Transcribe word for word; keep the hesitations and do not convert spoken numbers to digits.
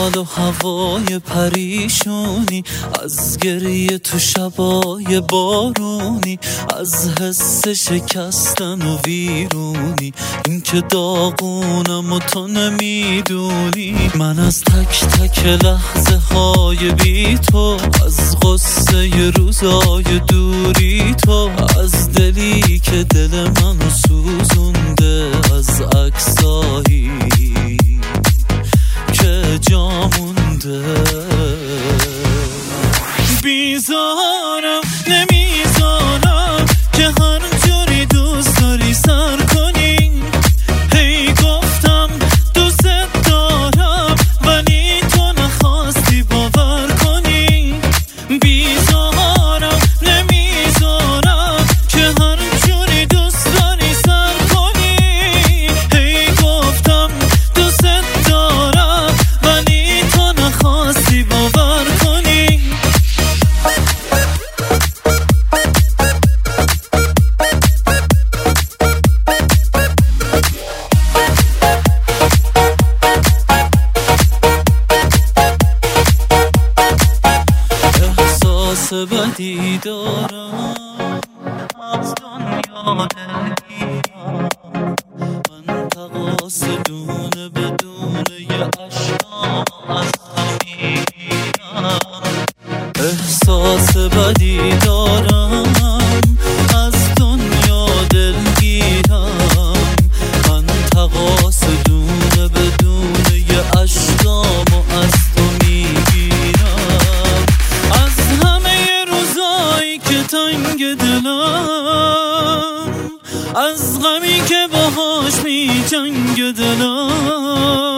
حال و هوای پریشونی، از گریه تو شبای بارونی، از حس شکستن و ویرونی، این که داغونم و تو نمیدونی. من از تک تک لحظه های بی تو، از غصه ی روزای دوری تو، از دلی که دل منو سوزونده، از عکسایی که جا مونده. بیزارم نمیذارم که هر جوری دوست داری سر کنی. هی گفتم دوست دارم ولی تو نخواستی باور کنی. بیزارم نمیذارم که هر جوری دوست داری سر کنی. هی گفتم دوست دارم ولی تو نخواستی باور کنی. احساس بدی دارم از دنیا دلگیرم، من تقاص دونه بدونه یه عشقام از تو میگیرم. احساس بدی دارم از دنیا دلگیرم، من تقاص دونه بدونه یه عشقام از تو میگیرم. از همه روزایی که تنگ دلم، از غمی که باهاش می جنگ دلم،